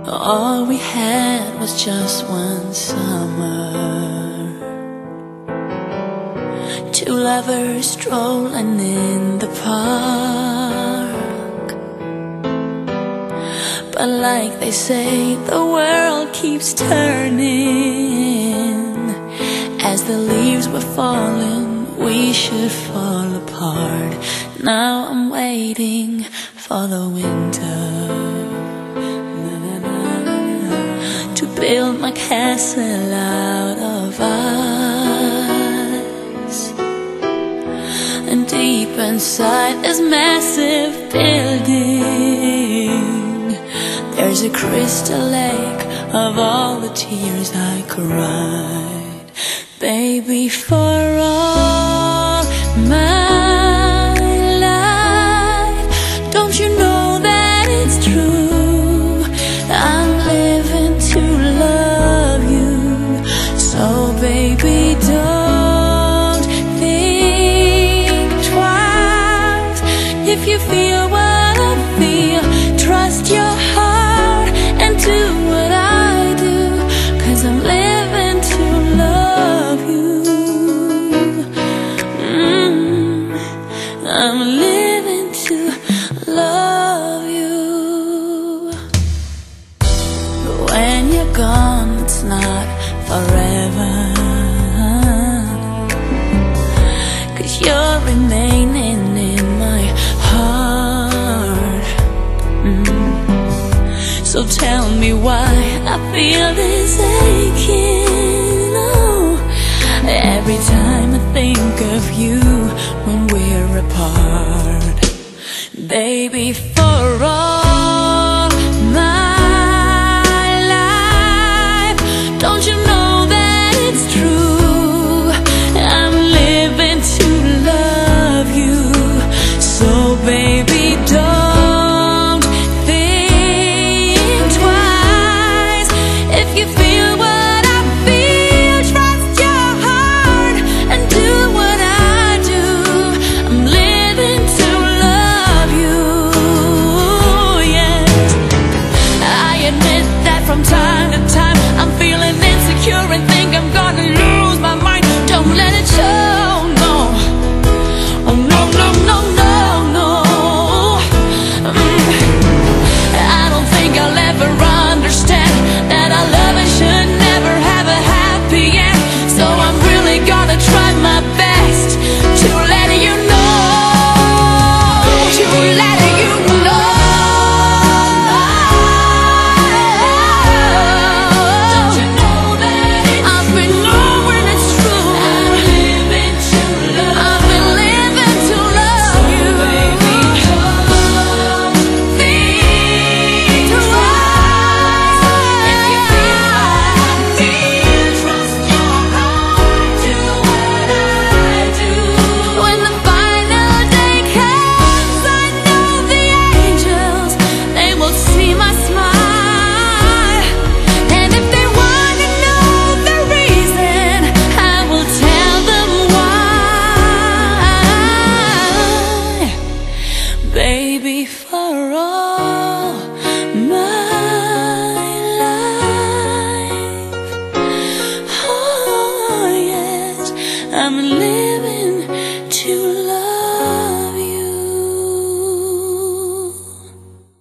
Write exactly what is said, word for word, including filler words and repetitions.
All we had was just one summer, two lovers strolling in the park. But like they say, the world keeps turning. As the leaves were falling, we should fall apart. Now I'm waiting for the winter to build my castle out of ice. And deep inside this massive building, there's a crystal lake of all the tears I cried. Baby, for all my life, don't you know that it's true? I'm living to love you. So baby, don't think twice. If you feel what I feel, trust your heart and do what I do, 'cause I'm living to love you. mm, I'm living to love you. When you're gone, it's not forever, 'cause you're remaining in my heart. mm. So tell me why I feel this aching, oh, every time I think of you when we're apart. Baby, for all my life, don't you know that it's true? I'm living to love you. So baby, don't think twice. If you feel what I feel, trust your heart and do what I do. I'm living to love you, yes. I admit that from time to time I'm feeling insecure and think I'm gonna lose my mind. Don't let it show, no. Oh no, no, no, no, no. Mm. I don't think I'll ever understand that our love should never have a happy end. So I'm really gonna try my best to let you know, to let you know. Don't you know that it's I've been knowing it's true. I'm living to love. I've been living to love you. So baby, don't think twice. If you feel what I feel, trust your heart, do what I do. When the final day comes, I know the angels, they will see my smile. And if they wanna know the reason, I will tell them why. Baby, for all my life, oh yes, I'm living